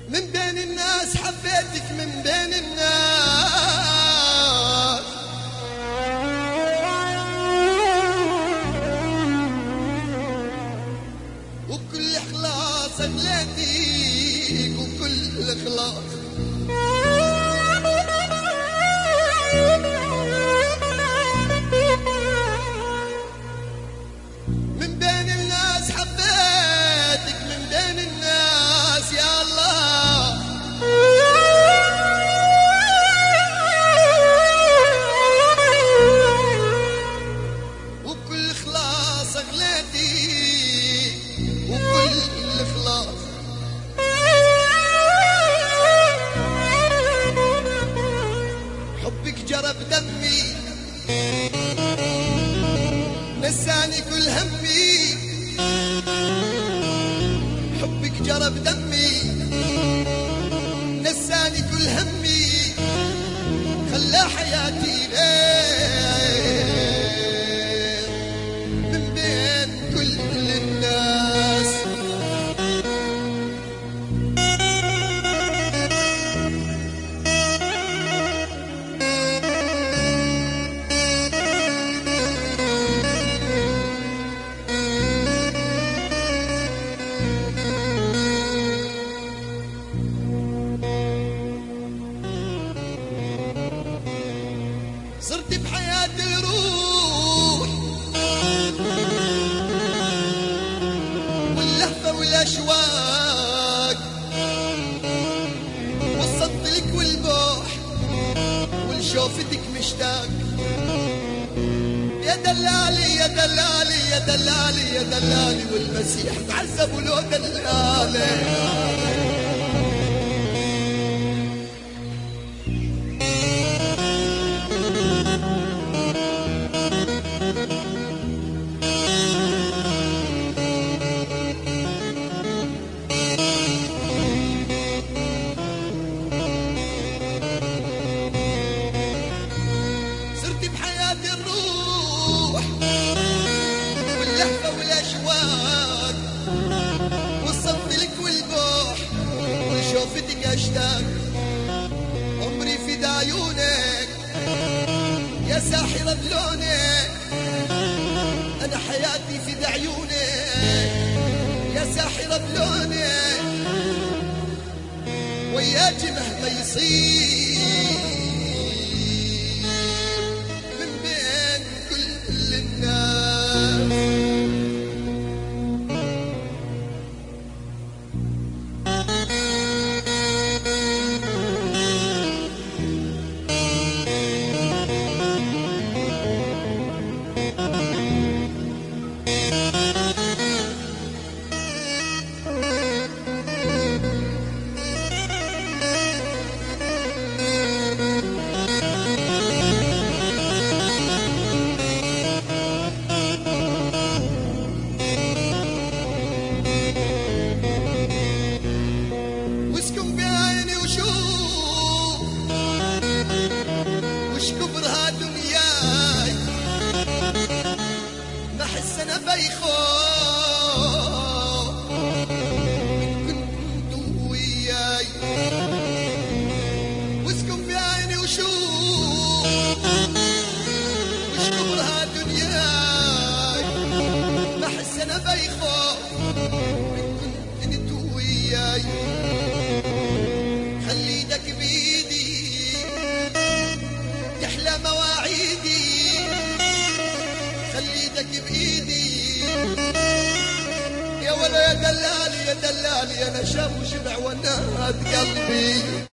من بين الناس حبيتك من بين الناس، وبكل إخلاص أغليتك وكل إخلاص. من بين الناس حبيتك من بين الناس يا الله، وبكل إخلاص أغليتك وكل إخلاص. حبك جرب دمي نساني كل همي، حبك جرب دمي نساني كل همي، خلى حياتي ليه من بين كل الناس. صرت بحياتي الروح واللهفة والأشواق، وصلت لك والبوح ولشوفتك مشتاق. يا دلالي يا دلالي يا دلالي يا دلالي، والمسيح تعذب ولو دلالي. صرت بحياتي الروح واللهفة والأشواق، وصلت لك والبوح ولشوفتك أشتاق. عمري في عيونك يا ساحرة بلونك، أنا حياتي في عيونك يا ساحرة بلونك، وياك مهما يصير من بين كل الناس. واسكن بعيني وشوف وش كبرها دنياي، ما احس انا بيخوف كنت وياي. واسكن بعيني وشوف وش كبرها دنياي، ما احس انا بيخوف كنت وياي. خلي ايدك بيدي تحلى مواعيدي، خلي ايدك بايدي يا ولا يا دلالي يا دلالي، انا شاب وشبع وناد قلبي.